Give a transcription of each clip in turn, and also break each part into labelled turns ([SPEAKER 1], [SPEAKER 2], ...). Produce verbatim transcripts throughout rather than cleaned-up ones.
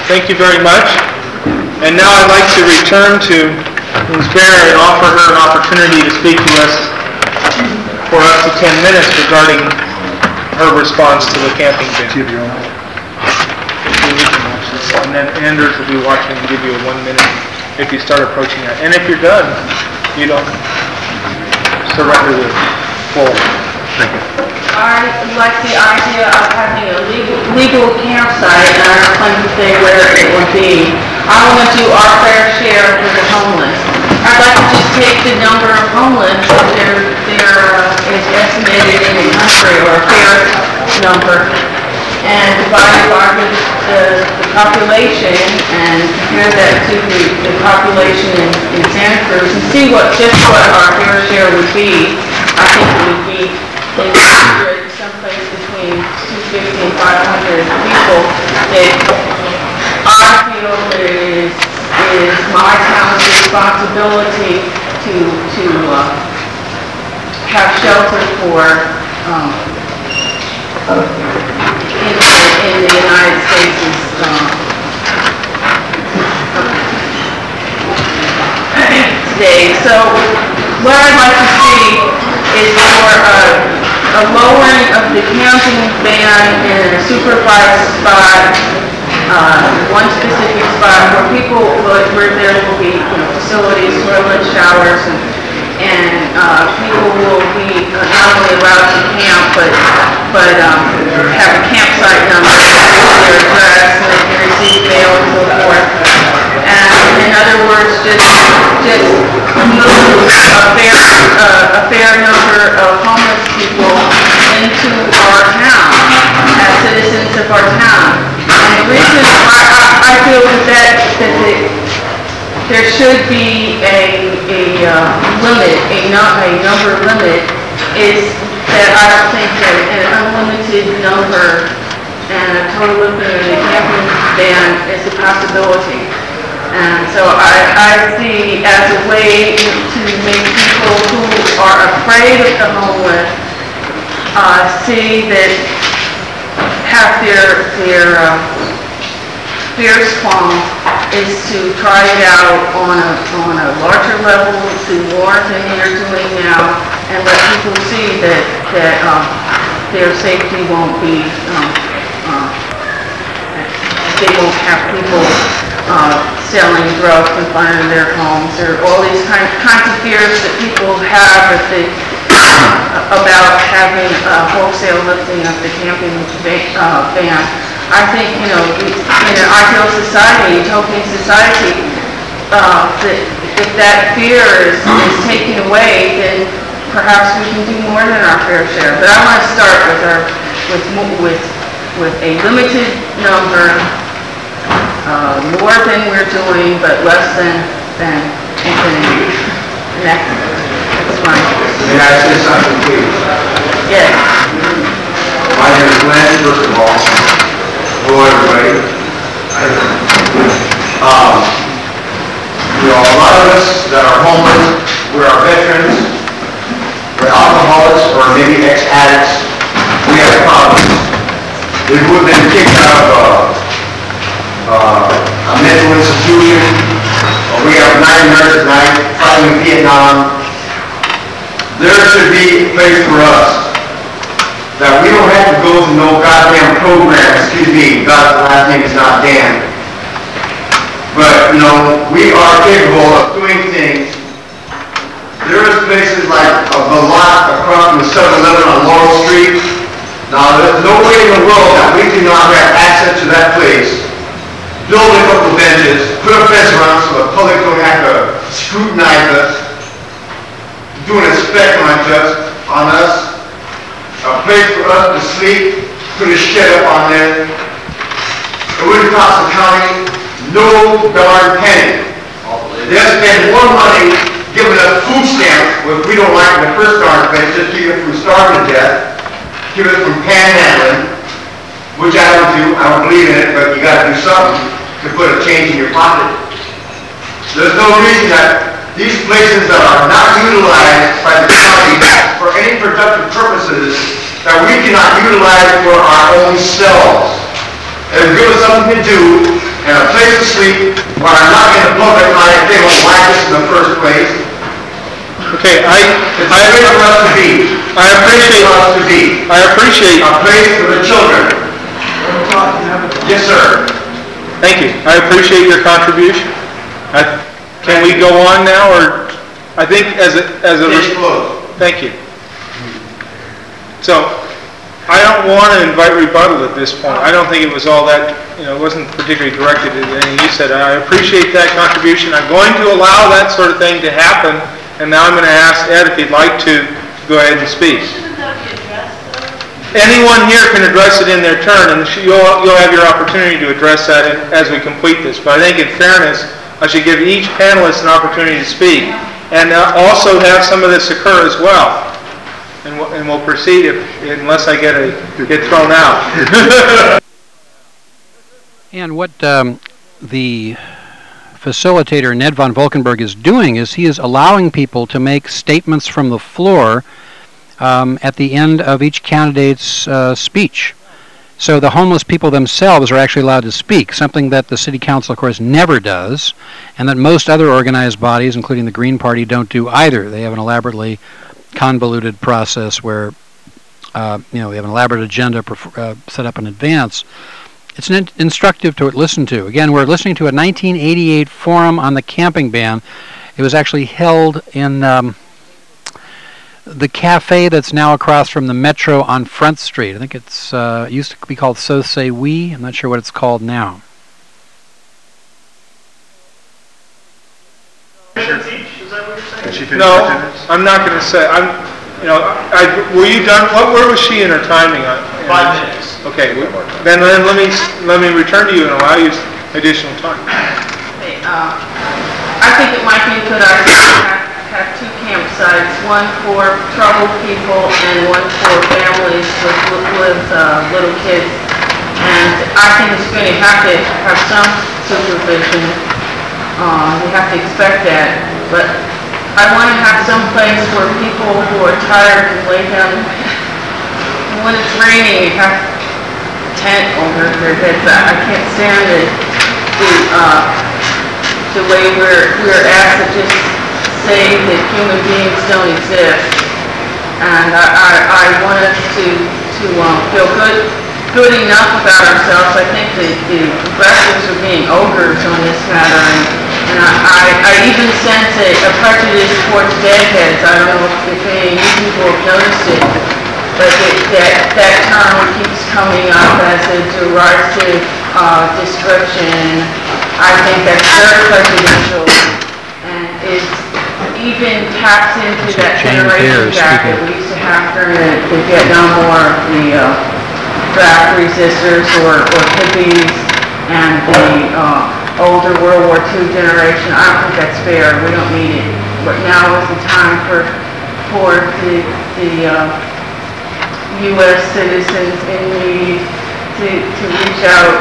[SPEAKER 1] Thank you very much. And now I'd like to return to Miz Bear and offer her an opportunity to speak to us for up to ten minutes regarding her response to the camping ban. And then Anders will be watching and give you a one minute if you start approaching that. And if you're done, you don't surrender the floor. Thank you.
[SPEAKER 2] I like the idea of having a legal, legal campsite, and I plan to say where it would be. I want to do our fair share for the homeless. I'd like to just take the number of homeless, there, there uh, is estimated in the country, or a fair number, and divide it by the, the, the population, and compare that to the, the population in, in Santa Cruz, and see what just what our fair share would be. I think it would be someplace between two hundred fifty and five hundred people that I feel is, is my town's responsibility to, to uh, have shelter for um, in, the, in the United States um, today. So what I'd like to see is for a, a lowering of the camping ban in a supervised spot, uh, one specific spot where people, where there will be, you know, facilities, toilets, showers, and, and uh, people will be not only allowed to camp, but but um, have a campsite number, their address, and they can receive mail and so forth. And in other words, just just move a fair uh, a fair number of homeless people into our town as citizens of our town. And the reason I, I, I feel that that, that the, there should be a a uh, limit, a not a number limit, is that I don't think that an unlimited number and a total limit of the camping ban is a possibility. And so I, I see as a way to make people who are afraid of the homeless uh, see that have their their uh, fierce qualm is to try it out on a on a larger level, do more than they're doing now, and let people see that that um, their safety won't be um, uh, they won't have people uh, selling drugs in front of their homes, or all these kind, kinds of fears that people have if they, uh, about having a wholesale lifting of the camping uh, ban. I think, you know, in an ideal society, utopian society, uh, that if that fear is, is taken away, then perhaps we can do more than our fair share. But I want to start with our with with with a limited number. Uh, more than we're doing, but less than than infinity. And that, that's fine.
[SPEAKER 3] May I say something, please?
[SPEAKER 2] Yes.
[SPEAKER 3] My name is Glenn, first of all. Hello, everybody. Um, you know, a lot of us that are homeless, we're our veterans, we're alcoholics, or maybe ex-addicts. We have problems. If we've been kicked out of uh, Uh, a mental institution, or we have nine nurses at night fighting in Vietnam. There should be a place for us that we don't have to go to no goddamn program. Excuse me, God's last name is not Dan. But, you know, we are capable of doing things. There is places like the lot across from the seven eleven on Laurel Street. Now, there's no way in the world that we do not have access to that place. Build a couple benches, put a fence around so the public don't have to scrutinize us, do an inspection on us, on us, a place for us to sleep, put a shed up on there. It wouldn't cost the county no darn penny. They'll spend more money giving us food stamps, which we don't like in the first darn place, just keep it from starving to death, keep it from panhandling, which I don't do, I don't believe in it, but you gotta do something to put a change in your pocket. There's no reason that these places that are not utilized by the county for any productive purposes that we cannot utilize for our own selves. And give us something to do, and a place to sleep where I'm not in the public eye if they don't like us in the first place.
[SPEAKER 1] Okay, I,
[SPEAKER 3] It's
[SPEAKER 1] I,
[SPEAKER 3] a place for us to be.
[SPEAKER 1] I appreciate,
[SPEAKER 3] For us to be.
[SPEAKER 1] I appreciate,
[SPEAKER 3] A place for the children. Yes, sir.
[SPEAKER 1] thank you. I appreciate your contribution. I, can we go on now, or, I think as a, as a...
[SPEAKER 3] Case closed.
[SPEAKER 1] Thank you. So, I don't want to invite rebuttal at this point. I don't think it was all that, you know, it wasn't particularly directed at anything you said. I appreciate that contribution. I'm going to allow that sort of thing to happen, and now I'm going to ask Ed if he'd like to go ahead and speak.
[SPEAKER 4] Shouldn't that be addressed, though?
[SPEAKER 1] Anyone here can address it in their turn, and you'll, you'll have your opportunity to address that as we complete this. But I think in fairness, I should give each panelist an opportunity to speak, and uh, also have some of this occur as well. And we'll, and we'll proceed if, unless I get a, get thrown out.
[SPEAKER 5] And what um, the facilitator, Ned von Volkenberg, is doing is he is allowing people to make statements from the floor um, at the end of each candidate's uh, speech. So the homeless people themselves are actually allowed to speak, something that the City Council, of course, never does, and that most other organized bodies, including the Green Party, don't do either. They have an elaborately convoluted process where, uh, you know, we have an elaborate agenda uh, set up in advance. It's an instructive to listen to. Again, we're listening to a nineteen eighty-eight forum on the camping ban. It was actually held in um, the cafe that's now across from the Metro on Front Street. I think it's uh, it used to be called So Say We. I'm not sure what it's called now.
[SPEAKER 1] No, I'm not going to say. I'm, you know, I, were you done? What? Where was she in her timing on?
[SPEAKER 3] Five minutes.
[SPEAKER 1] Okay. we- Then, then let me let me return to you and allow you additional time.
[SPEAKER 2] Okay, uh, I think it might be a good idea to have, have two campsites, one for troubled people and one for families with, with uh, little kids. And I think it's going to have to have some supervision. Uh, we have to expect that. But I want to have some place where people who are tired can lay down. And when it's raining, you have a tent over their heads. I I can't stand it. The, uh, the way we're, we're asked to just say that human beings don't exist. And I, I, I want us to, to um, feel good, good enough about ourselves. I think the, the progressives are being ogres on this matter. And, and I, I, I even sense a, a prejudice towards deadheads. I don't know if, if any of you people have noticed it, but it, that, that term keeps coming up as a derisive uh, description. I think that's very prejudicial, and it even taps into that generation gap that we used to have during the, the Vietnam War, the uh, draft resistors or, or hippies, and the uh, older World War Two generation. I don't think that's fair. We don't need it. But now is the time for for the the uh, U S citizens in need to to reach out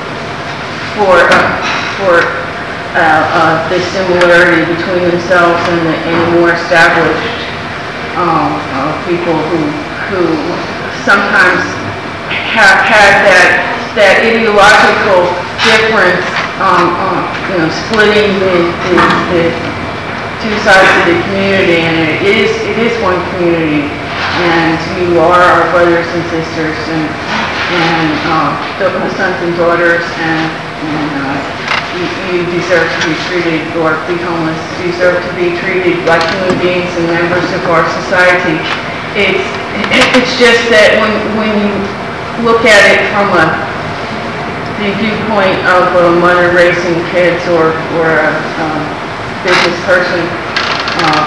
[SPEAKER 2] for uh, for uh, uh, the similarity between themselves and the, and the more established um, uh, people who who sometimes have had that that ideological difference, um, um, you know, splitting the, the, the two sides of the community, and it is it is one community, and you are our brothers and sisters, and and uh, sons and daughters, and, and uh, you, you deserve to be treated, or be homeless, you deserve to be treated like human beings and members of our society. It's it's just that when when you look at it from a the viewpoint of a mother raising kids or or a um, business person, uh,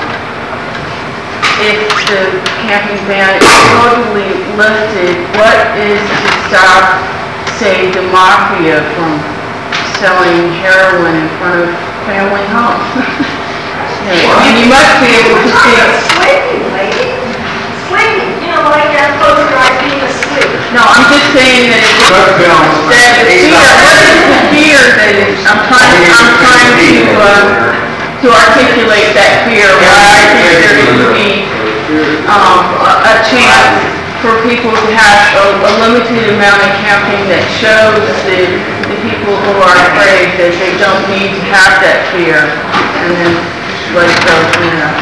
[SPEAKER 2] if the camping ban is totally lifted, what is to stop, say, the mafia from selling heroin in front of family homes? You know, and you must be able to see.
[SPEAKER 4] Sleeping, lady. Sleeping, you know, like that poster, like being asleep.
[SPEAKER 2] No, I'm just saying that it's,
[SPEAKER 3] Drug films.
[SPEAKER 2] that the fear, what is the fear that is, I'm trying, I'm trying to, uh, to articulate that fear, why I think there should be, um, a, a chance for people to have a, a limited amount of camping that shows the, the people who are afraid that they don't need to have that fear, and then let it go from there.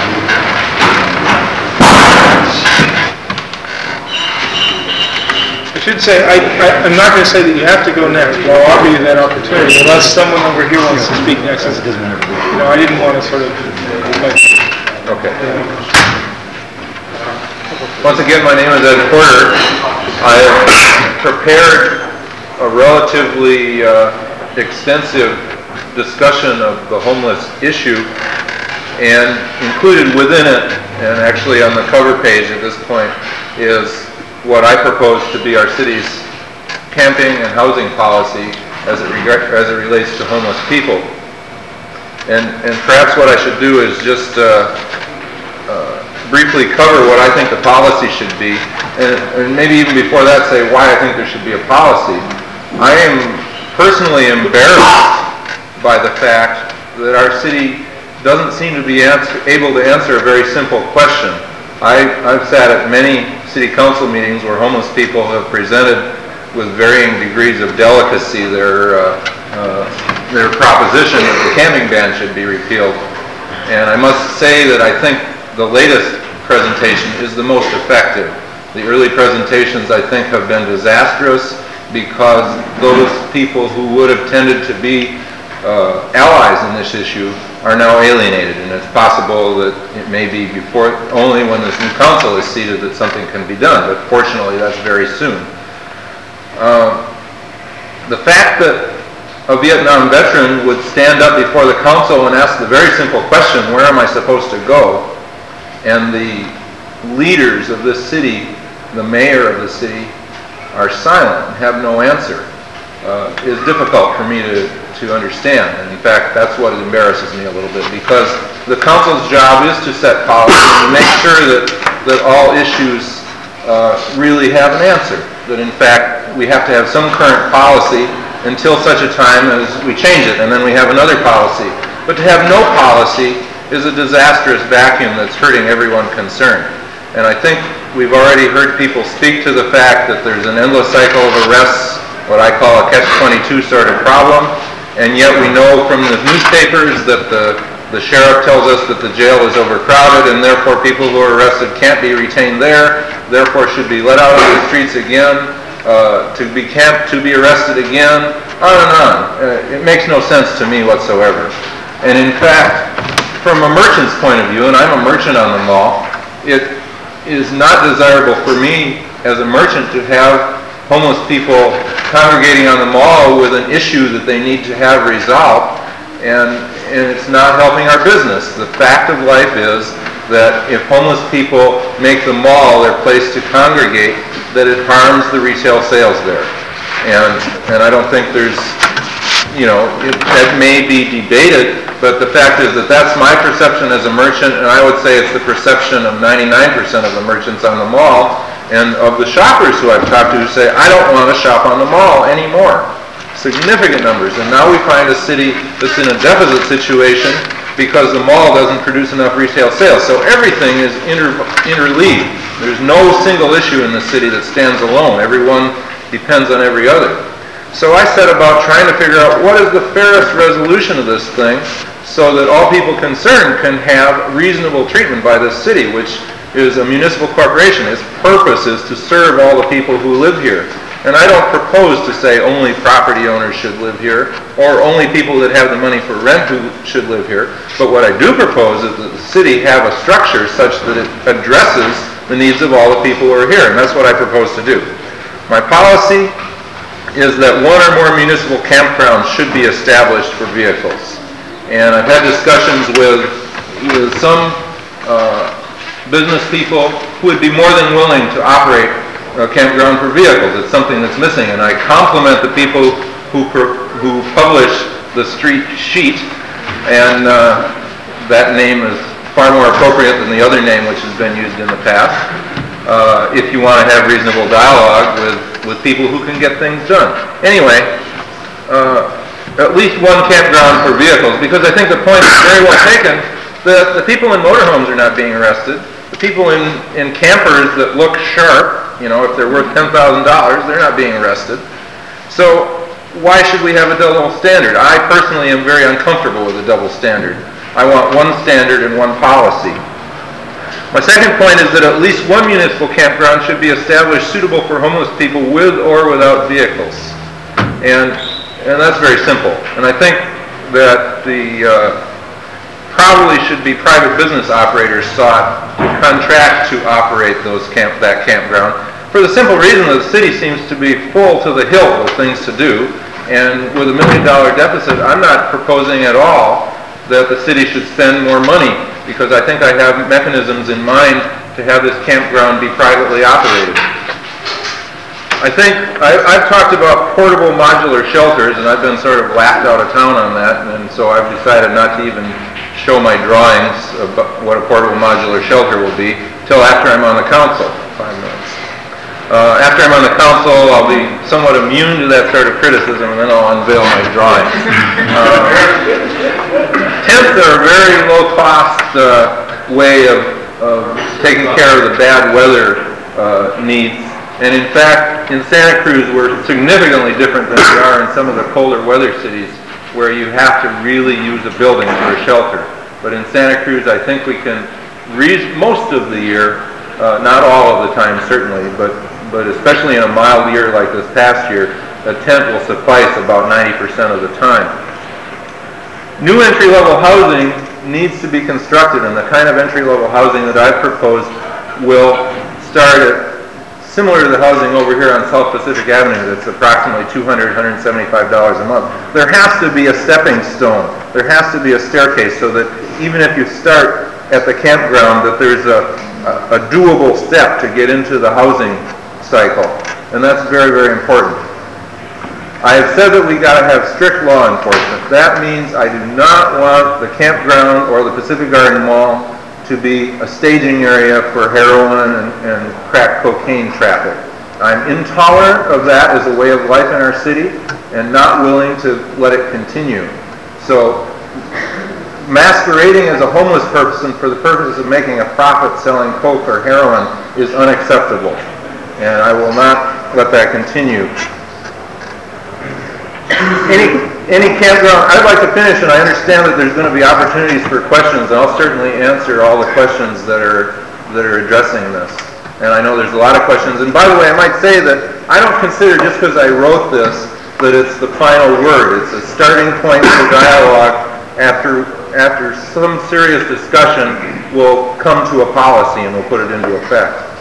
[SPEAKER 1] I should say, I, I, I'm not going to say that you have to go next, but I'll offer you that opportunity, unless someone over here wants to speak next. You know, I didn't want to sort of, like,
[SPEAKER 6] Okay. Once again, my name is Ed Porter. I have prepared a relatively uh, extensive discussion of the homeless issue, and included within it, and actually on the cover page at this point, is what I propose to be our city's camping and housing policy as it, reg- as it relates to homeless people. And, and perhaps what I should do is just uh, uh, briefly cover what I think the policy should be, and, and maybe even before that say why I think there should be a policy. I am personally embarrassed by the fact that our city doesn't seem to be answer, able to answer a very simple question. I, I've sat at many city council meetings where homeless people have presented with varying degrees of delicacy their, uh, uh, their proposition that the camping ban should be repealed. And I must say that I think the latest presentation is the most effective. The early presentations, I think, have been disastrous because those people who would have tended to be uh, allies in this issue are now alienated, and it's possible that it may be before, only when this new council is seated that something can be done, but fortunately that's very soon. Uh, the fact that a Vietnam veteran would stand up before the council and ask the very simple question, where am I supposed to go? And the leaders of this city, the mayor of the city, are silent and have no answer, uh, is difficult for me to to understand. And in fact, that's what embarrasses me a little bit, because the council's job is to set policy and make sure that, that all issues uh, really have an answer. That in fact, we have to have some current policy until such a time as we change it, and then we have another policy. But to have no policy is a disastrous vacuum that's hurting everyone concerned. And I think we've already heard people speak to the fact that there's an endless cycle of arrests, what I call a catch twenty-two sort of problem. And yet we know from the newspapers that the, the sheriff tells us that the jail is overcrowded, and therefore people who are arrested can't be retained there, therefore should be let out of the streets again, uh, to be camped, to be arrested again, on and on. Uh, it makes no sense to me whatsoever. And in fact, from a merchant's point of view, and I'm a merchant on the mall, it is not desirable for me as a merchant to have homeless people congregating on the mall with an issue that they need to have resolved, and, and it's not helping our business. The fact of life is that if homeless people make the mall their place to congregate, that it harms the retail sales there. And, and I don't think there's, you know, it, that may be debated, but the fact is that that's my perception as a merchant, and I would say it's the perception of ninety-nine percent of the merchants on the mall, and of the shoppers who I've talked to who say, I don't want to shop on the mall anymore. Significant numbers. And now we find a city that's in a deficit situation because the mall doesn't produce enough retail sales. So everything is inter- interleaved. There's no single issue in the city that stands alone. Everyone depends on every other. So I set about trying to figure out what is the fairest resolution of this thing so that all people concerned can have reasonable treatment by this city, which is a municipal corporation. Its purpose is to serve all the people who live here. And I don't propose to say only property owners should live here, or only people that have the money for rent who should live here. But what I do propose is that the city have a structure such that it addresses the needs of all the people who are here, and that's what I propose to do. My policy is that one or more municipal campgrounds should be established for vehicles. And I've had discussions with, with some uh, business people who would be more than willing to operate a campground for vehicles. It's something that's missing, and I compliment the people who per, who publish the street sheet, and uh, that name is far more appropriate than the other name which has been used in the past, uh, if you want to have reasonable dialogue with, with people who can get things done. Anyway, uh, at least one campground for vehicles, because I think the point is very well taken. The, the people in motorhomes are not being arrested. The people in, in campers that look sharp, you know, if they're worth ten thousand dollars, they're not being arrested. So why should we have a double standard? I personally am very uncomfortable with a double standard. I want one standard and one policy. My second point is that at least one municipal campground should be established suitable for homeless people with or without vehicles. And, and that's very simple. And I think that the uh, probably should be private business operators sought to contract to operate those camp, that campground, for the simple reason that the city seems to be full to the hilt with things to do. And with a million dollar deficit, I'm not proposing at all that the city should spend more money, because I think I have mechanisms in mind to have this campground be privately operated. I think I, I've talked about portable modular shelters, and I've been sort of laughed out of town on that, and so I've decided not to even show my drawings of what a portable modular shelter will be till after I'm on the council. Five minutes. Uh, after I'm on the council, I'll be somewhat immune to that sort of criticism, and then I'll unveil my drawings. Uh, Tents are a very low-cost uh, way of, of taking care of the bad weather uh, needs. And in fact, in Santa Cruz, we're significantly different than we are in some of the colder weather cities where you have to really use a building for a shelter. But in Santa Cruz, I think we can, re- most of the year, uh, not all of the time certainly, but, but especially in a mild year like this past year, a tent will suffice about ninety percent of the time. New entry-level housing needs to be constructed, and the kind of entry-level housing that I've proposed will start at similar to the housing over here on South Pacific Avenue that's approximately two hundred dollars, one hundred seventy-five dollars a month. There has to be a stepping stone. There has to be a staircase so that even if you start at the campground, that there's a, a, a doable step to get into the housing cycle. And that's very, very important. I have said that we got to have strict law enforcement. That means I do not want the campground or the Pacific Garden Mall to be a staging area for heroin and, and crack cocaine traffic. I'm intolerant of that as a way of life in our city and not willing to let it continue. So masquerading as a homeless person for the purpose of making a profit selling coke or heroin is unacceptable. And I will not let that continue. Any, any campground, I'd like to finish, and I understand that there's going to be opportunities for questions, and I'll certainly answer all the questions that are, that are addressing this. And I know there's a lot of questions. And by the way, I might say that I don't consider, just because I wrote this, that it's the final word. It's a starting point for dialogue. After, after some serious discussion, we'll come to a policy and we'll put it into effect.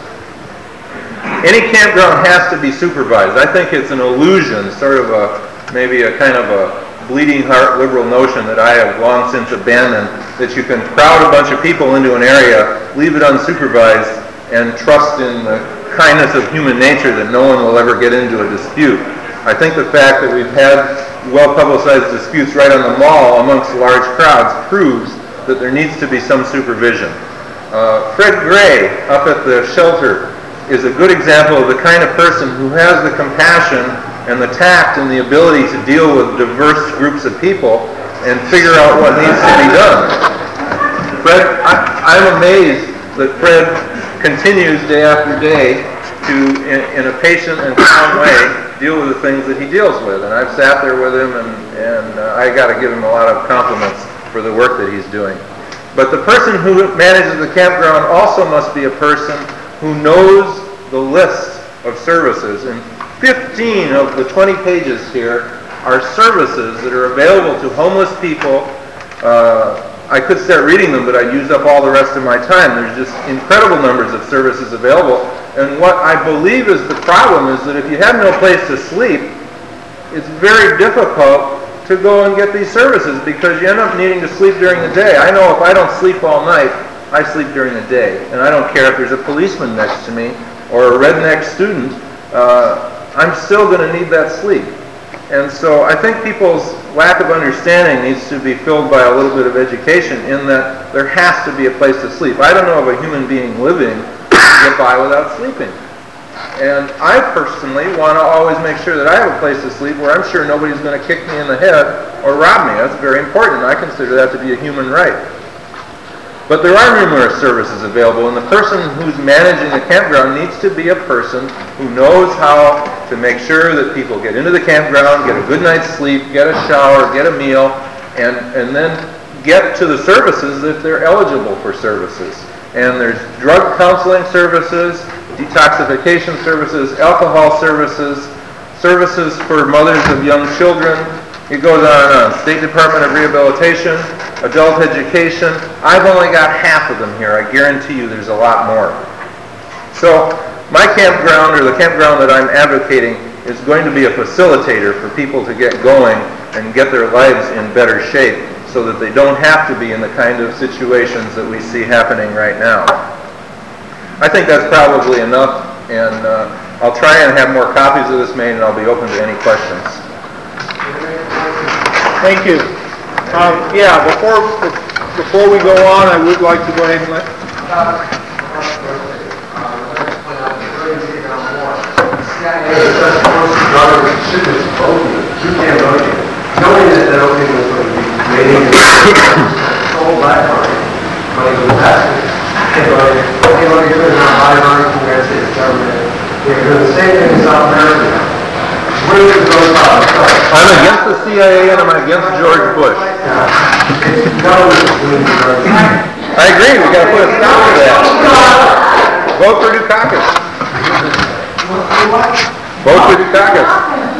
[SPEAKER 6] Any campground has to be supervised. I think it's an illusion, sort of a maybe a kind of a bleeding heart liberal notion that I have long since abandoned, that you can crowd a bunch of people into an area, leave it unsupervised, and trust in the kindness of human nature that no one will ever get into a dispute. I think the fact that we've had well-publicized disputes right on the mall amongst large crowds proves that there needs to be some supervision. Uh, Fred Gray up at the shelter is a good example of the kind of person who has the compassion and the tact and the ability to deal with diverse groups of people and figure out what needs to be done. Fred, I, I'm amazed that Fred continues day after day to, in, in a patient and calm way, deal with the things that he deals with. And I've sat there with him, and, and uh, I got to give him a lot of compliments for the work that he's doing. But the person who manages the campground also must be a person who knows the list of services. And fifteen of the twenty pages here are services that are available to homeless people. Uh, I could start reading them, but I'd use up all the rest of my time. There's just incredible numbers of services available. And what I believe is the problem is that if you have no place to sleep, it's very difficult to go and get these services because you end up needing to sleep during the day. I know if I don't sleep all night, I sleep during the day. And I don't care if there's a policeman next to me or a redneck student. Uh, I'm still going to need that sleep. And so I think people's lack of understanding needs to be filled by a little bit of education in that there has to be a place to sleep. I don't know of a human being living to get by without sleeping. And I personally want to always make sure that I have a place to sleep where I'm sure nobody's going to kick me in the head or rob me. That's very important. I consider that to be a human right. But there are numerous services available, and the person who's managing the campground needs to be a person who knows how to make sure that people get into the campground, get a good night's sleep, get a shower, get a meal, and, and then get to the services if they're eligible for services. And there's drug counseling services, detoxification services, alcohol services, services for mothers of young children. It goes on and on. State Department of Rehabilitation, adult education. I've only got half of them here. I guarantee you there's a lot more. So my campground, or the campground that I'm advocating, is going to be a facilitator for people to get going and get their lives in better shape so that they don't have to be in the kind of situations that we see happening right now. I think that's probably enough, and uh, I'll try and have more copies of this made, and I'll be open to any questions.
[SPEAKER 1] Thank you. Um, yeah, before, before we go on, I would like to go ahead and let...
[SPEAKER 3] Knowing that that opening was going to be made sold back on it, money was passed. Okay, let me put it on my mind, the United States government. They're doing the same thing in South America. Where does it go about?
[SPEAKER 6] I'm against the C I A and I'm against George Bush. I agree, we got to put a stop to that. Vote for Dukakis. Vote for Dukakis.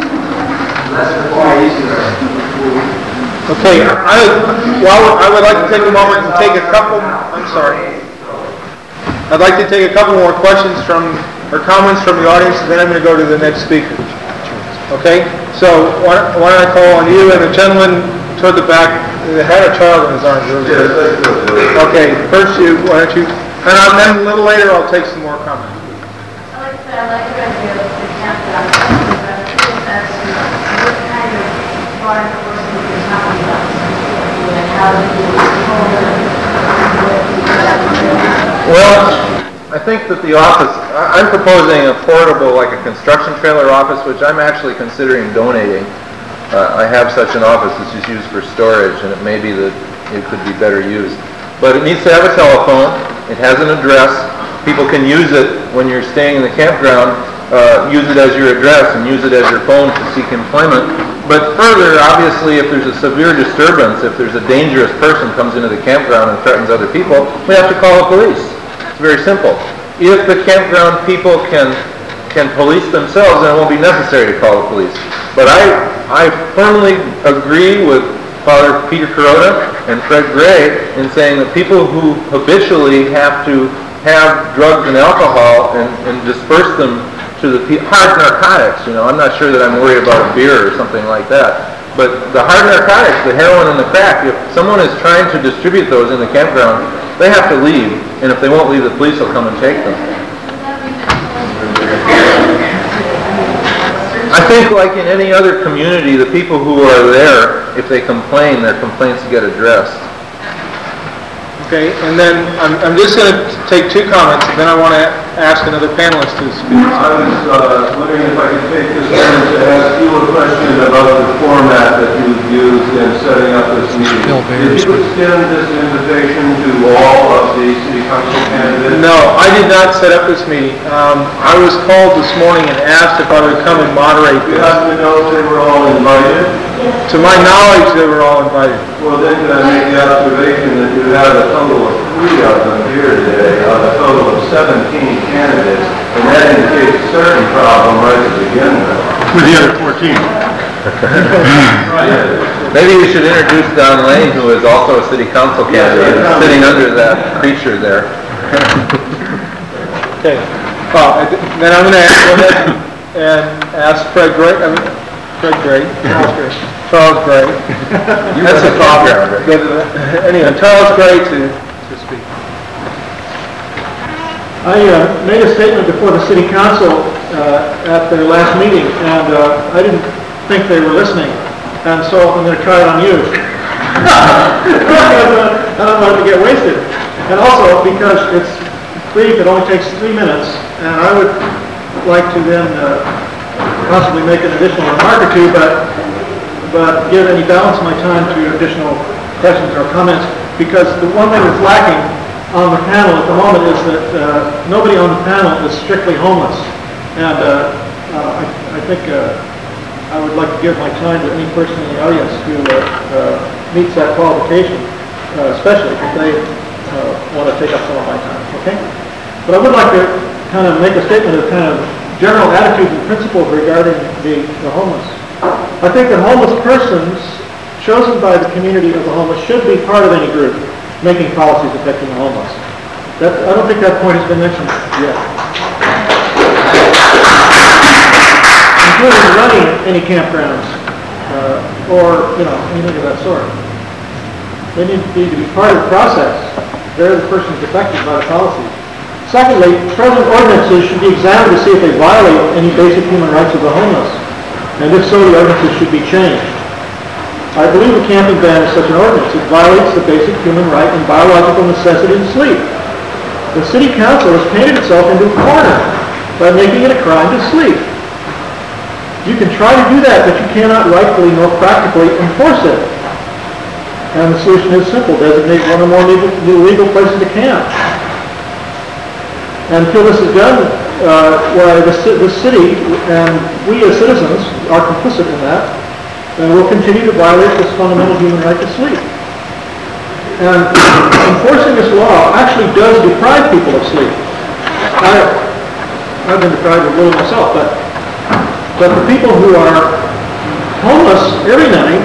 [SPEAKER 1] Okay, I, well, I would like to take a moment and take a couple, I'm sorry. I'd like to take a couple more questions from, or comments from the audience, and then I'm going to go to the next speaker. Okay, so why, why don't I call on you and the gentleman toward the back, that had a child in his arms earlier. Okay, first you, why don't you, and I'll, then a little later I'll take some more comments.
[SPEAKER 4] I like to say, I like your idea of the campground. I'm curious as to what kind of law enforcement you're talking about. And how do you control it?
[SPEAKER 6] Well, I think that the office, I- I'm proposing a portable, like a construction trailer office, which I'm actually considering donating. Uh, I have such an office that's just used for storage, and it may be that it could be better used. But it needs to have a telephone, it has an address, people can use it when you're staying in the campground, uh, use it as your address and use it as your phone to seek employment. But further, obviously, if there's a severe disturbance, if there's a dangerous person comes into the campground and threatens other people, we have to call the police. It's very simple. If the campground people can can police themselves, then it won't be necessary to call the police. But I I firmly agree with Father Peter Kuroda and Fred Gray in saying that people who habitually have to have drugs and alcohol and, and disperse them to the pe- hard narcotics, you know, I'm not sure that I'm worried about a beer or something like that. But the hard narcotics, the heroin and the crack, if someone is trying to distribute those in the campground, they have to leave, and if they won't leave, the police will come and take them. I think like in any other community, the people who are there, if they complain, their complaints get addressed.
[SPEAKER 1] Okay, and then I'm, I'm just going to take two comments, and then I want to ask another panelist to speak.
[SPEAKER 7] I was uh, wondering if I could take this moment to ask you a question about the format that you've used in setting up this meeting. Did you extend this invitation to all of the city council candidates?
[SPEAKER 1] No, I did not set up this meeting. Um, I was called this morning and asked if I would come and moderate
[SPEAKER 7] You
[SPEAKER 1] this.
[SPEAKER 7] happen to know if they were all invited?
[SPEAKER 1] To my knowledge, they were all invited.
[SPEAKER 7] Well, then can I make the observation that you have a total of three of them here today, out of a total of seventeen candidates, and that indicates a certain problem right to begin with.
[SPEAKER 8] With the other fourteen.
[SPEAKER 6] Maybe we should introduce Don Lane, who is also a city council candidate,
[SPEAKER 7] yeah.
[SPEAKER 6] sitting under that creature there.
[SPEAKER 1] Okay. Well, I th- then I'm going to go ahead and ask Fred Gray, I mean, Fred Gray, Charles Gray, Charles Gray. That's a problem. Anyway, Charles Gray to, to speak.
[SPEAKER 9] I uh, made a statement before the city council uh, at their last meeting, and uh, I didn't think they were listening, and so I'm going to try it on you. I don't want it to get wasted. And also because it's brief, it only takes three minutes, and I would like to then uh, possibly make an additional remark or two, but but give any balance of my time to additional questions or comments, because the one thing that's lacking on the panel at the moment is that uh, nobody on the panel is strictly homeless. And uh, uh, I, I think uh, I would like to give my time to any person in the audience who uh, uh, meets that qualification, uh, especially if they uh, want to take up some of my time, okay? But I would like to kind of make a statement of kind of general attitudes and principles regarding the, the homeless. I think that homeless persons chosen by the community of the homeless should be part of any group making policies affecting the homeless. That, I don't think that point has been mentioned yet. Including running any campgrounds, uh, or, you know, anything of that sort. They need to be, to be part of the process. They're the persons affected by the policy. Secondly, present ordinances should be examined to see if they violate any basic human rights of the homeless. And if so, the ordinances should be changed. I believe the camping ban is such an ordinance. It violates the basic human right and biological necessity to sleep. The city council has painted itself into a corner by making it a crime to sleep. You can try to do that, but you cannot rightfully nor practically enforce it. And the solution is simple. Designate one or more legal, legal places to camp. And until this is done, uh, well, the, the city and we as citizens are complicit in that, and will continue to violate this fundamental human right to sleep. And enforcing this law actually does deprive people of sleep. I, I've been deprived of a little myself, but, but the people who are homeless every night,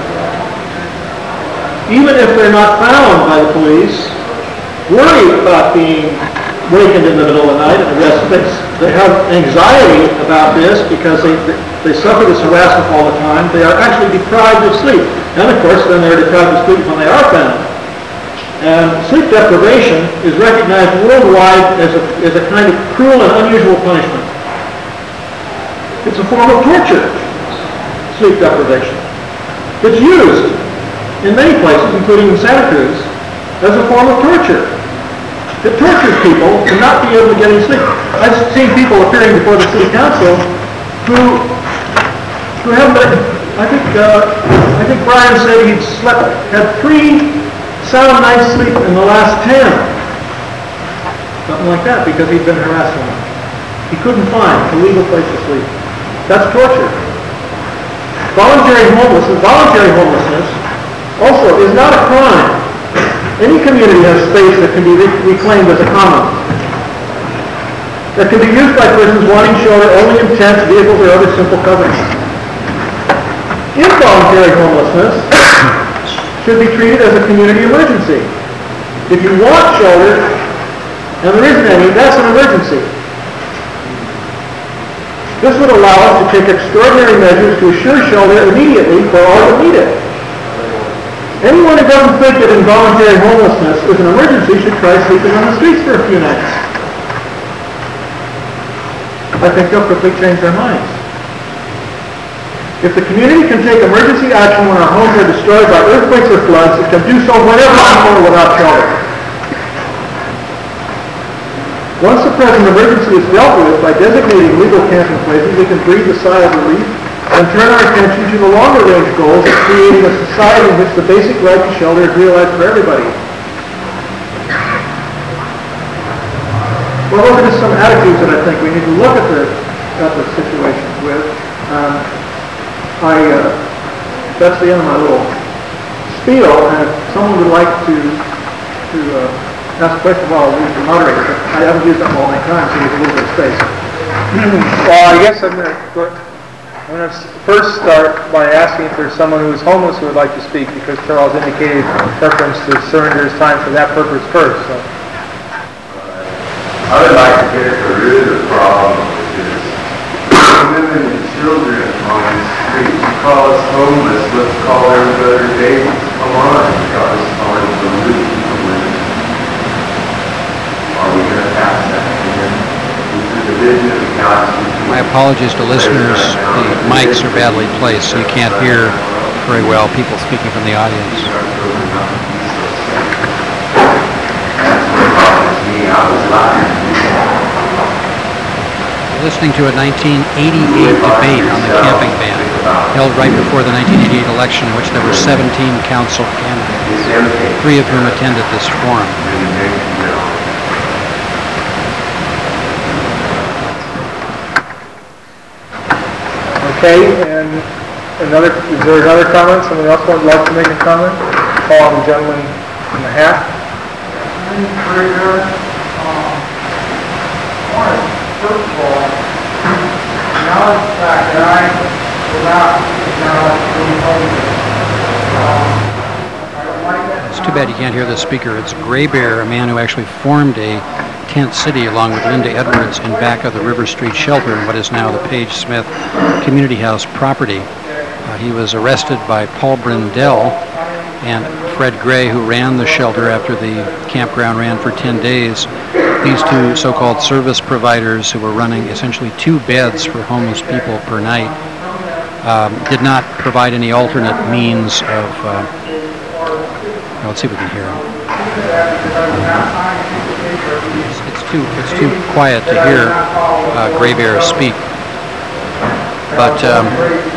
[SPEAKER 9] even if they're not found by the police, worry about being wakened in the middle of the night and arrested. They have anxiety about this because they, they suffer this harassment all the time. They are actually deprived of sleep. And of course, then they're deprived of sleep when they are found. And sleep deprivation is recognized worldwide as a, as a kind of cruel and unusual punishment. It's a form of torture, sleep deprivation. It's used in many places, including in Santa Cruz, as a form of torture. It tortures people to not be able to get any sleep. I've seen people appearing before the city council who who haven't been, I think, uh, I think Brian said he'd slept, had three sound nights sleep in the last ten. Something like that, because he'd been harassed enough. He couldn't find a legal place to sleep. That's torture. Voluntary homelessness, voluntary homelessness also is not a crime. Any community has space that can be re- reclaimed as a common, that can be used by persons wanting shelter only in tents, vehicles, or other simple coverings. Involuntary homelessness should be treated as a community emergency. If you want shelter, and there isn't any, that's an emergency. This would allow us to take extraordinary measures to assure shelter immediately for all that need it. Anyone who doesn't think that involuntary homelessness is an emergency should try sleeping on the streets for a few nights. I think they'll quickly change their minds. If the community can take emergency action when our homes are destroyed by earthquakes or floods, it can do so whenever people are without shelter. Once the present emergency is dealt with by designating legal camping places, we can breathe a sigh of relief and turn our attention to the longer-range goals of creating a society in which the basic right to shelter is realized for everybody. Well, those are just some attitudes that I think we need to look at the, at the situation with. Um, I, uh, that's the end of my little spiel, and if someone would like to, to uh, ask a question, well, I'll use the moderator, but I haven't used up all my time, so there's a little bit of space.
[SPEAKER 1] Well, I guess I'm going to I'm going to first start by asking for someone who is homeless who would like to speak, because Charles indicated preference to surrender his time for that purpose first. So.
[SPEAKER 8] I would like to get at the root of the problem, which is women and children on the streets. You call us homeless, let's call everybody babies. Come on, God is calling the root of women. Are we going to pass that again? This is the vision of the Constitution.
[SPEAKER 5] My apologies to listeners. The mics are badly placed, so you can't hear very well people speaking from the audience. Listening to a nineteen eighty-eight debate on the camping ban held right before the nineteen eighty-eight election, in which there were seventeen council candidates, three of whom attended this forum.
[SPEAKER 1] Okay, and another, is there another comment? Someone else would like to make a comment? Call on the gentleman in the hat.
[SPEAKER 10] First of all, now the fact that I will not now
[SPEAKER 5] It's too bad you can't hear the speaker. It's Gray Bear, a man who actually formed a tent city along with Linda Edwards in back of the River Street shelter in what is now the Page Smith Community House property. Uh, he was arrested by Paul Brindell and Fred Gray, who ran the shelter after the campground ran for ten days. These two so-called service providers who were running essentially two beds for homeless people per night um, did not provide any alternate means of... Uh, well, let's see if we can hear him. It's, it's, too, it's too quiet to hear uh, Gray Bear speak. But um,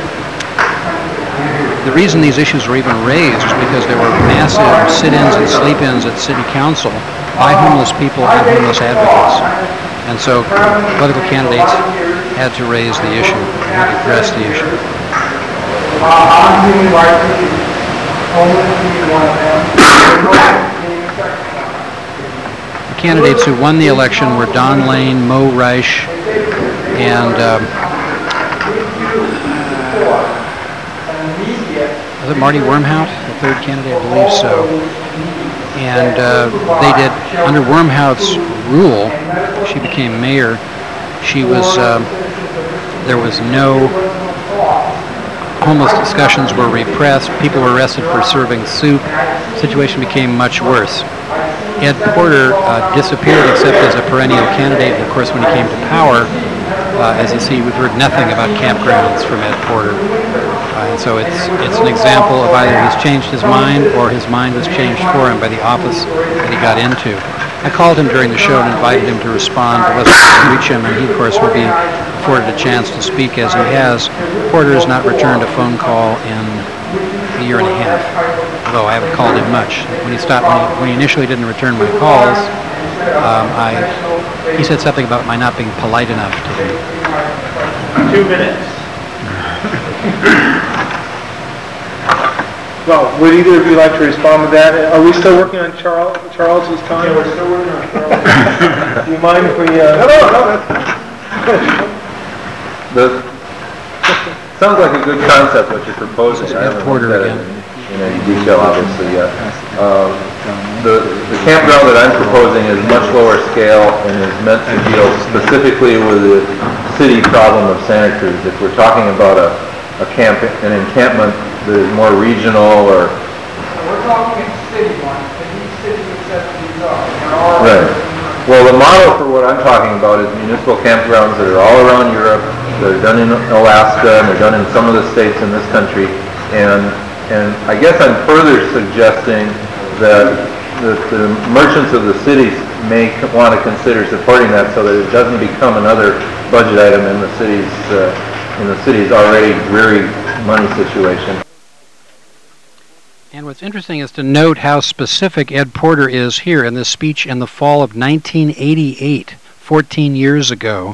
[SPEAKER 5] the reason these issues were even raised is because there were massive sit-ins and sleep-ins at City Council by homeless people and homeless advocates. And so political candidates had to raise the issue, had to address the issue. The candidates who won the election were Don Lane, Mo Reich, and um, was it Marty Wormhout, the third candidate? I believe so. And uh, they did, under Wormhout's rule, she became mayor, she was, uh, there was no, homeless discussions were repressed, people were arrested for serving soup, the situation became much worse. Ed Porter uh, disappeared except as a perennial candidate, and of course when he came to power, uh, as you see, we've heard nothing about campgrounds from Ed Porter. Uh, and so it's it's an example of either he's changed his mind or his mind was changed for him by the office that he got into. I called him during the show and invited him to respond, but wasn't able to reach him, and he, of course, will be afforded a chance to speak as he has. Porter has not returned a phone call in a year and a half, although I haven't called him much. When he stopped, when he, when he initially didn't return my calls, um, I he said something about my not being polite enough to him.
[SPEAKER 1] Two minutes. Well, would either of you like to respond to that? Are we still working on Charles, Charles's time?
[SPEAKER 7] Yeah, we're still working on Charles.
[SPEAKER 1] Do you mind if we, uh...
[SPEAKER 7] No, no, no, that's...
[SPEAKER 6] The, sounds like a good concept what you're proposing. I haven't
[SPEAKER 5] Porter
[SPEAKER 6] looked at
[SPEAKER 5] again.
[SPEAKER 6] it in, in any detail, obviously, yet. Um, the, the campground that I'm proposing is much lower scale and is meant to deal specifically with the city problem of Santa Cruz. If we're talking about a, a camp, an encampment that is more regional or...
[SPEAKER 10] We're talking city ones, and these cities accept these are.
[SPEAKER 6] Right. Well, the model for what I'm talking about is municipal campgrounds that are all around Europe. They're done in Alaska, and they're done in some of the states in this country. And and I guess I'm further suggesting that the, the merchants of the cities may want to consider supporting that so that it doesn't become another budget item in the city's uh, in the city's already dreary money situation.
[SPEAKER 5] And what's interesting is to note how specific Ed Porter is here in this speech in the fall of nineteen eighty-eight, fourteen years ago,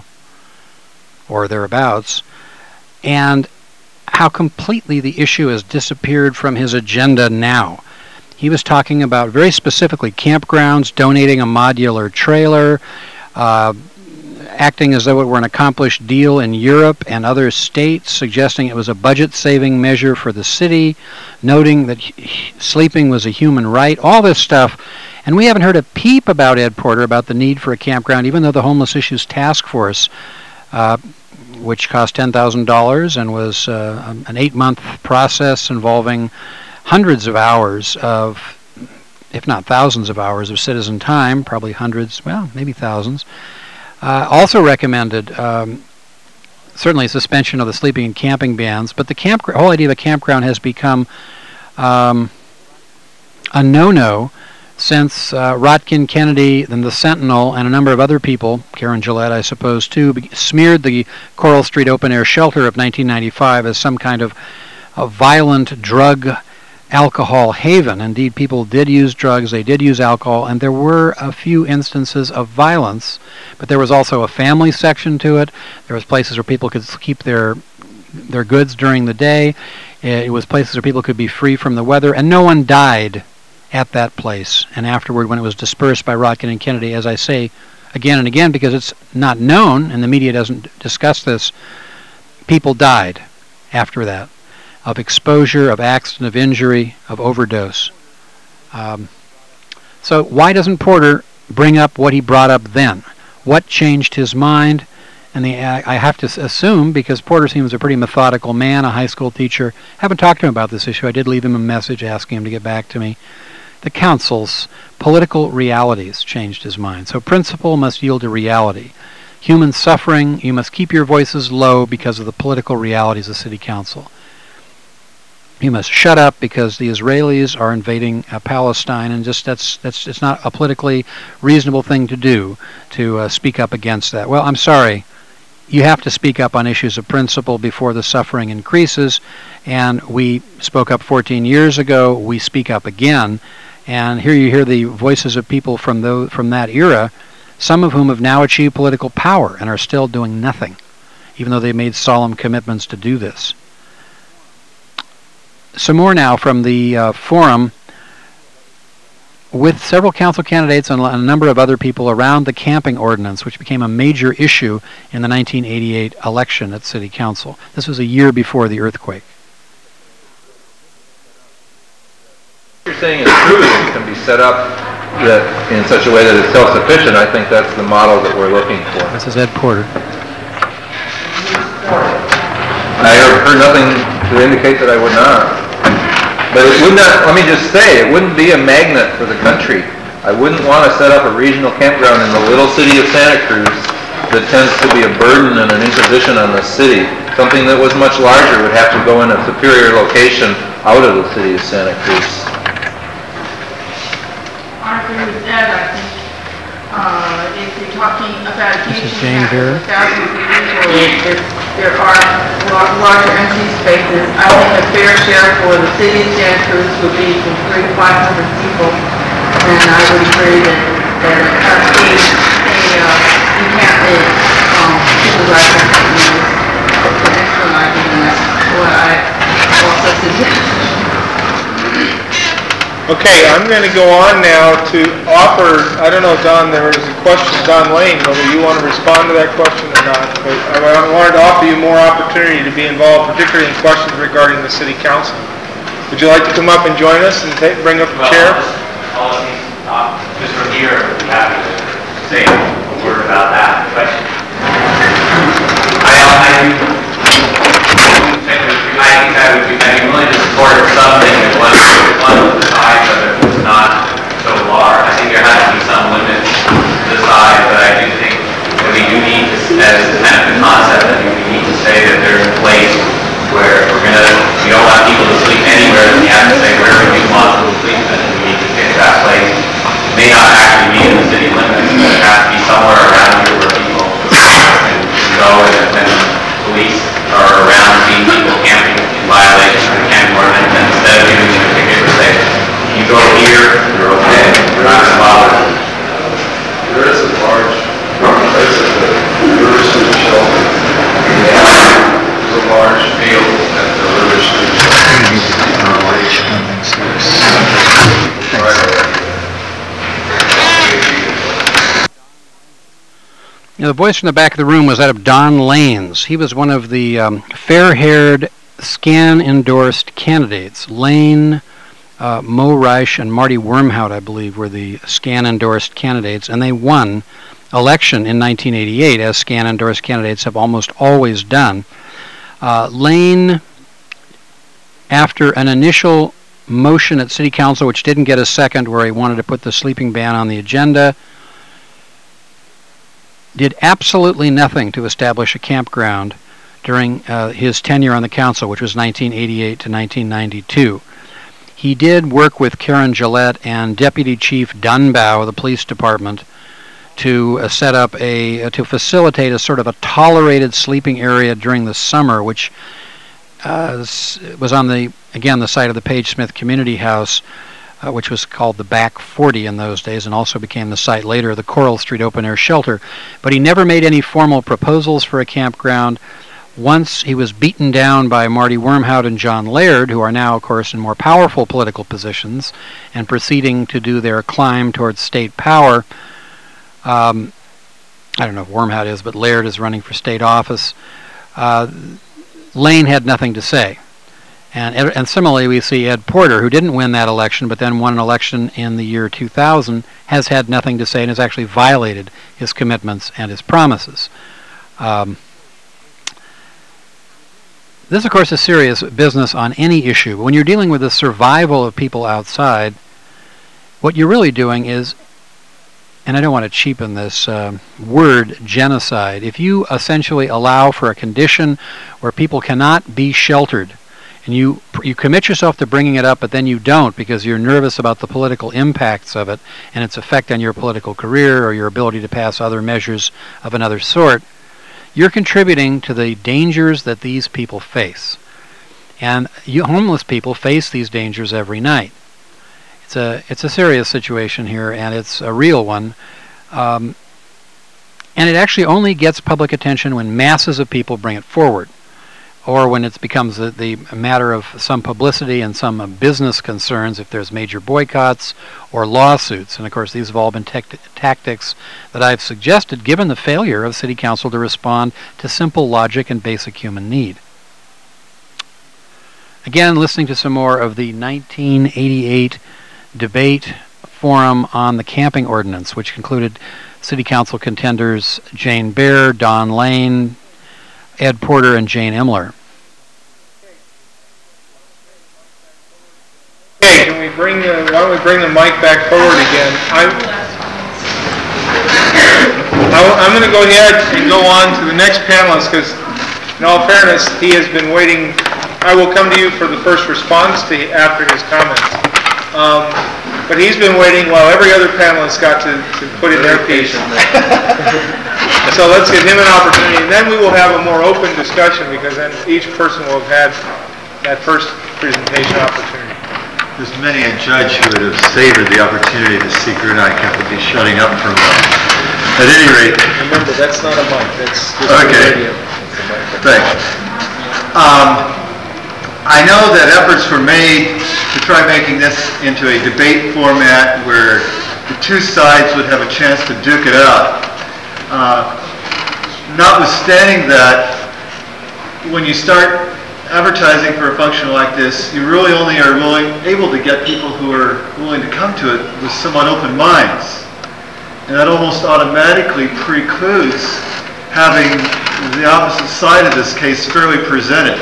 [SPEAKER 5] or thereabouts, and how completely the issue has disappeared from his agenda now. He was talking about very specifically campgrounds, donating a modular trailer, uh, acting as though it were an accomplished deal in Europe and other states, suggesting it was a budget-saving measure for the city, noting that h- sleeping was a human right, all this stuff. And we haven't heard a peep about Ed Porter about the need for a campground, even though the Homeless Issues Task Force, uh, which cost ten thousand dollars and was uh, an eight-month process involving hundreds of hours of, if not thousands of hours of citizen time, probably hundreds, well, maybe thousands, Uh, also recommended um, certainly suspension of the sleeping and camping bans, but the camp whole idea of a campground has become um, a no-no since uh, Rotkin Kennedy, then the Sentinel, and a number of other people, Karen Gillette, I suppose, too, be- smeared the Coral Street open-air shelter of nineteen ninety-five as some kind of a violent drug alcohol haven. Indeed, people did use drugs, they did use alcohol, and there were a few instances of violence, but there was also a family section to it. There was places where people could keep their their goods during the day. It was places where people could be free from the weather, and no one died at that place. And afterward, when it was dispersed by Rotkin and Kennedy, as I say again and again, because it's not known, and the media doesn't discuss this, people died after that, of exposure, of accident, of injury, of overdose. Um, so why doesn't Porter bring up what he brought up then? What changed his mind? And the, I have to assume, because Porter seems a pretty methodical man, a high school teacher, haven't talked to him about this issue. I did leave him a message asking him to get back to me. The council's political realities changed his mind. So principle must yield to reality. Human suffering, you must keep your voices low because of the political realities of city council. You must shut up because the Israelis are invading uh, Palestine, and just that's that's it's not a politically reasonable thing to do to uh, speak up against that. Well, I'm sorry. You have to speak up on issues of principle before the suffering increases, and we spoke up fourteen years ago. We speak up again, and here you hear the voices of people from those, from that era, some of whom have now achieved political power and are still doing nothing, even though they made solemn commitments to do this. Some more now from the uh, forum, with several council candidates and a number of other people around the camping ordinance, which became a major issue in the nineteen eighty-eight election at City Council. This was a year before the earthquake.
[SPEAKER 6] What you're saying is true, that it can be set up that in such a way that it's self-sufficient. I think that's the model that we're looking for.
[SPEAKER 5] This is Ed Porter.
[SPEAKER 6] I heard nothing to indicate that I would not. But it would not, let me just say, it wouldn't be a magnet for the country. I wouldn't want to set up a regional campground in the little city of Santa Cruz that tends to be a burden and an imposition on the city. Something that was much larger would have to go in a superior location out of the city of Santa Cruz.
[SPEAKER 2] Arthur was dead, I think. Uh, if you're talking about a
[SPEAKER 5] This is
[SPEAKER 2] camping
[SPEAKER 5] Jane Vera.
[SPEAKER 2] with thousands of people, there, there are lar- larger empty spaces. I think a fair share for the city of Santa Cruz would be from three to five hundred people. And I would agree that, that a, a, a uh, encampment, um, supervisor is an excellent idea, and that's what I also suggest.
[SPEAKER 1] Okay, I'm going to go on now to offer, I don't know, Don, there was a question, Don Lane, whether you want to respond to that question or not, but I wanted to offer you more opportunity to be involved, particularly in questions regarding the city council. Would you like to come up and join us and take, bring up the chair?
[SPEAKER 11] Well, uh, just from here, I'd be happy to say a word about that, but I, I do I think I would be, I'd be willing to support something that one, one of the sides of it was not so large. I think there has to be some limit to the size, but I do think that we do need to, as kind of the concept, that we need to say that there's a place where we're going to, we don't want people to sleep anywhere, and we have to say where we do want people to sleep, and we need to pick that place. It may not actually be in the city limits, but it has to be somewhere around here where people can go, and, and police are around seeing people camping in violation of the camping ordinance, and instead of giving them a ticket, we say, you go here, you're okay, you're not going to bother.
[SPEAKER 8] There is a large, there's a river street shelter. There's a large field at the river street
[SPEAKER 5] Now, the voice from the back of the room was that of Don Lanes. He was one of the um, fair-haired, scan-endorsed candidates. Lane, uh, Mo Reich, and Marty Wormhout, I believe, were the scan-endorsed candidates, and they won election in nineteen eighty-eight, as scan-endorsed candidates have almost always done. Uh, Lane, after an initial motion at City Council, which didn't get a second, where he wanted to put the sleeping ban on the agenda, did absolutely nothing to establish a campground during uh, his tenure on the council, which was nineteen eighty-eight to nineteen ninety-two. He did work with Karen Gillette and Deputy Chief Dunbow of the police department to uh, set up a, uh, to facilitate a sort of a tolerated sleeping area during the summer, which uh, was on the, again, the site of the Page Smith Community House, Uh, which was called the Back forty in those days, and also became the site later of the Coral Street Open Air Shelter. But he never made any formal proposals for a campground. Once he was beaten down by Marty Wormhout and John Laird, who are now, of course, in more powerful political positions and proceeding to do their climb towards state power. Um, I don't know if Wormhout is, but Laird is running for state office. Uh, Lane had nothing to say. And, and similarly, we see Ed Porter, who didn't win that election, but then won an election in the year two thousand, has had nothing to say and has actually violated his commitments and his promises. Um, this, of course, is serious business on any issue. When you're dealing with the survival of people outside, what you're really doing is, and I don't want to cheapen this uh, word, genocide. If you essentially allow for a condition where people cannot be sheltered, and you you commit yourself to bringing it up, but then you don't because you're nervous about the political impacts of it and its effect on your political career or your ability to pass other measures of another sort, you're contributing to the dangers that these people face. And you, homeless people face these dangers every night. It's a it's a serious situation here, and it's a real one. Um, and it actually only gets public attention when masses of people bring it forward, or when it becomes the, the matter of some publicity and some business concerns, if there's major boycotts or lawsuits. And of course, these have all been tect- tactics that I've suggested, given the failure of City Council to respond to simple logic and basic human need. Again, listening to some more of the nineteen eighty-eight debate forum on the camping ordinance, which included City Council contenders Jane Baer, Don Lane, Ed Porter, and Jane Imler.
[SPEAKER 1] Okay, can we bring the, why don't we bring the mic back forward again? I, I, I'm going to go ahead and go on to the next panelist because, in all fairness, he has been waiting. I will come to you for the first response to after his comments. Um, but he's been waiting while every other panelist got to, to put in their piece. So let's give him an opportunity, and then we will have a more open discussion because then each person will have had that first presentation opportunity.
[SPEAKER 8] There's many a judge who would have savored the opportunity to see Grunic after be shutting up for a while. At any rate...
[SPEAKER 1] Remember, that's not a mic, that's just
[SPEAKER 8] okay.
[SPEAKER 1] a radio.
[SPEAKER 8] Thanks. Um, I know that efforts were made to try making this into a debate format where the two sides would have a chance to duke it out. Uh, notwithstanding that, when you start advertising for a function like this, you really only are willing, able to get people who are willing to come to it with somewhat open minds. And that almost automatically precludes having the opposite side of this case fairly presented.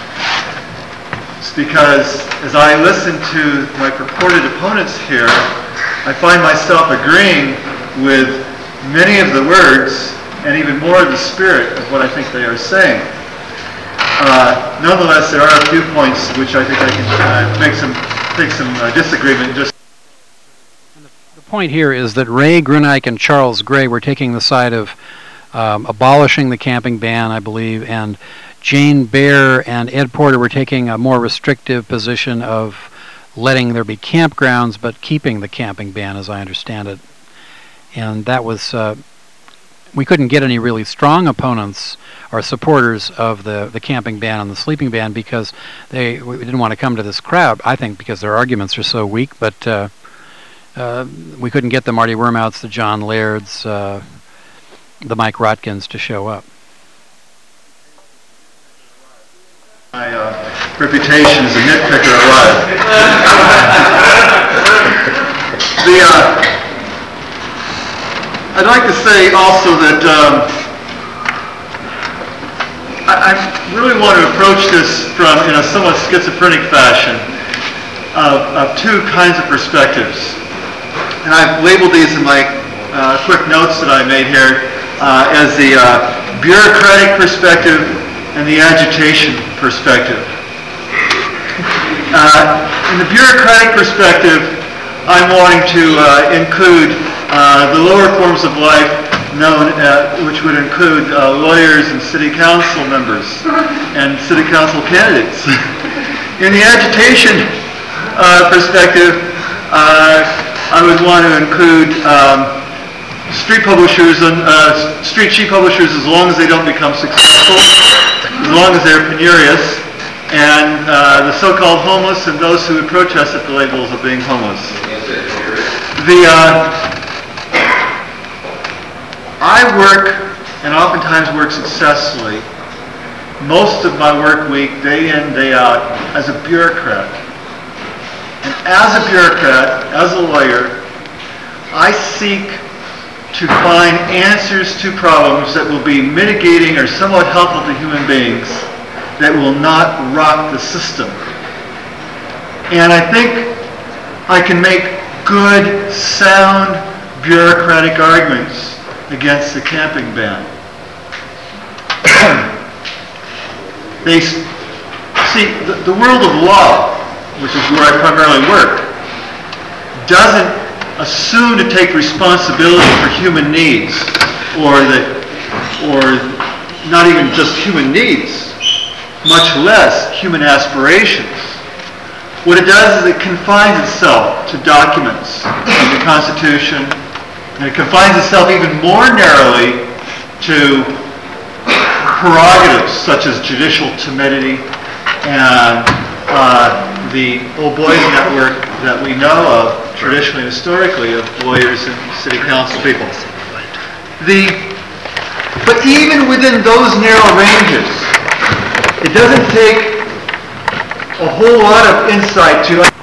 [SPEAKER 8] It's because as I listen to my purported opponents here, I find myself agreeing with many of the words and even more of the spirit of what I think they are saying. Uh, nonetheless, there are a few points which I think I can uh, make some, make some uh, disagreement. Just
[SPEAKER 5] the point here is that Ray Grunic and Charles Gray were taking the side of um, abolishing the camping ban, I believe, and Jane Baer and Ed Porter were taking a more restrictive position of letting there be campgrounds, but keeping the camping ban, as I understand it. And that was, uh, we couldn't get any really strong opponents or supporters of the, the camping ban and the sleeping ban because they we didn't want to come to this crowd, I think because their arguments are so weak, but uh, uh, we couldn't get the Marty Wormouts, the John Lairds, uh, the Mike Rotkins to show up.
[SPEAKER 8] my uh, reputation as a nitpicker alive. the, uh, I'd like to say also that um, I, I really want to approach this from in a somewhat schizophrenic fashion of, of two kinds of perspectives. And I've labeled these in my uh, quick notes that I made here uh, as the uh, bureaucratic perspective and the agitation perspective. Uh, in the bureaucratic perspective, I'm wanting to uh, include uh, the lower forms of life known, uh, which would include uh, lawyers and city council members and city council candidates. In the agitation uh, perspective, uh, I would want to include um, street publishers and uh, street sheet publishers as long as they don't become successful.
[SPEAKER 9] as long as they're penurious, and uh, the so-called homeless and those who would protest at the labels of being homeless. The, uh, I work, and oftentimes work successfully, most of my work week, day in, day out, as a bureaucrat. And as a bureaucrat, as a lawyer, I seek to find answers to problems that will be mitigating or somewhat helpful to human beings that will not rock the system. And I think I can make good, sound, bureaucratic arguments against the camping ban. They see the, the world of law, which is where I primarily work, doesn't assume to take responsibility for human needs, or that, or not even just human needs, much less human aspirations. What it does is it confines itself to documents in the Constitution, and it confines itself even more narrowly to prerogatives such as judicial timidity and uh, the old boys network that we know of traditionally and historically of lawyers and city council people. The, but even within those narrow ranges, it doesn't take a whole lot of insight to